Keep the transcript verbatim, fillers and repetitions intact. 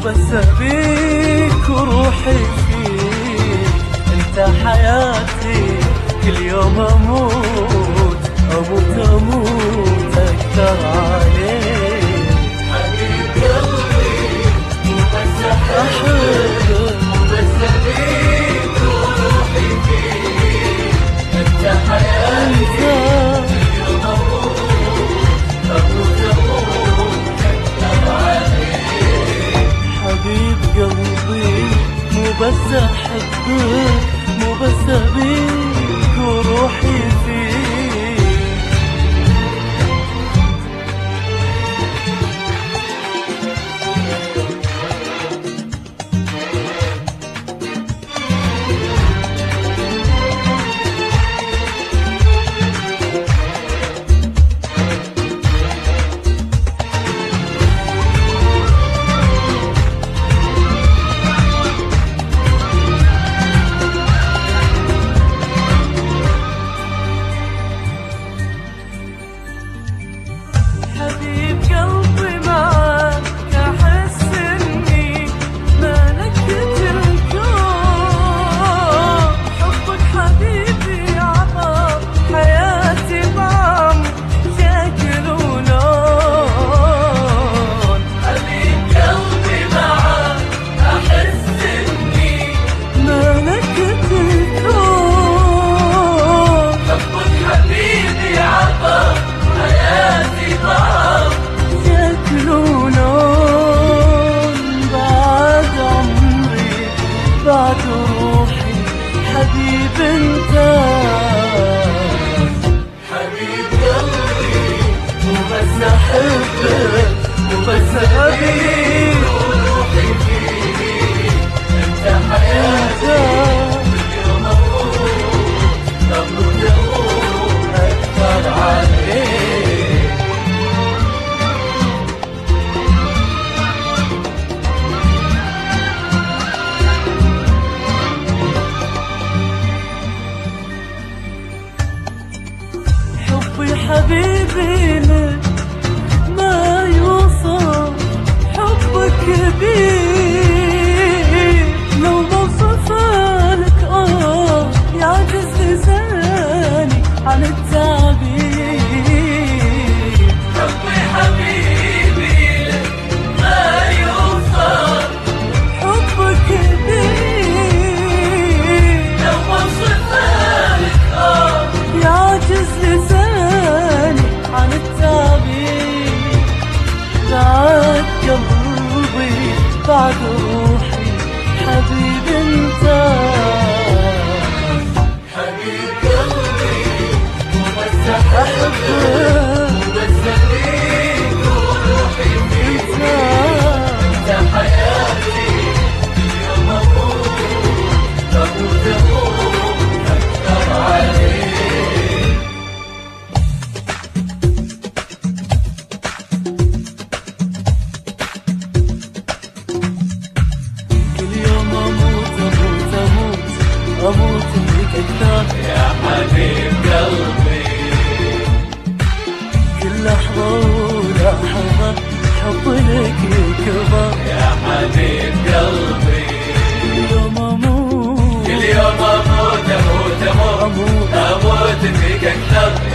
بس أبيك وروحي فيك، انت حياتي كل يوم أموت أموت أموت أكثر عليك. حبيب قلبي مو بس أحبك، مو بس أبيك وروحي فيك، انت حياتي كل يوم أموت أموت أموت أكثر عليك. حبيب قلبي مو بس أحبك، مو بس أبيك وروحي فيك. حبيب قلبي معاك أحس إني ملكت الكون، حبك حبيبي عطى حياتي بعمر شكل ولون. حبيب قلبي معاك أحس إني ملكت الكون، حبك حبيبي عطى حياتي بعمر شكل ولون. بعد عمري بعد روحي حبيب انت. حبيب قلبي مو بس أحبك، مو بس أبيك وروحي فيك، انت حياتي كل يوم أموت أموت أموت أكثر عليك. حبي حبيبي لك ما يوصف، حبك كبير لو بوصفه لك اه يعجز لساني عن التعبير. حبي حبيبي لك ما يوصف، حبك كبير لو وصفها لك آه يعجز لساني عن التعبير. بعد قلبي بعد روحي حبيب انت. حبيب قلبي مو بس أحبك، مو بس أبيك وروحي فيك، انت حياتي كل يوم أموت أموت أموت أكثر عليك. كل يوم أموت أموت أموت أموت فيك أكثر يا حبيب قلبي، كل لحظة ولحظة حب لك يكبر. يا حبيب قلبي كل يوم أموت كل يوم أموت أموت أموت أموت أموت فيك أكثر.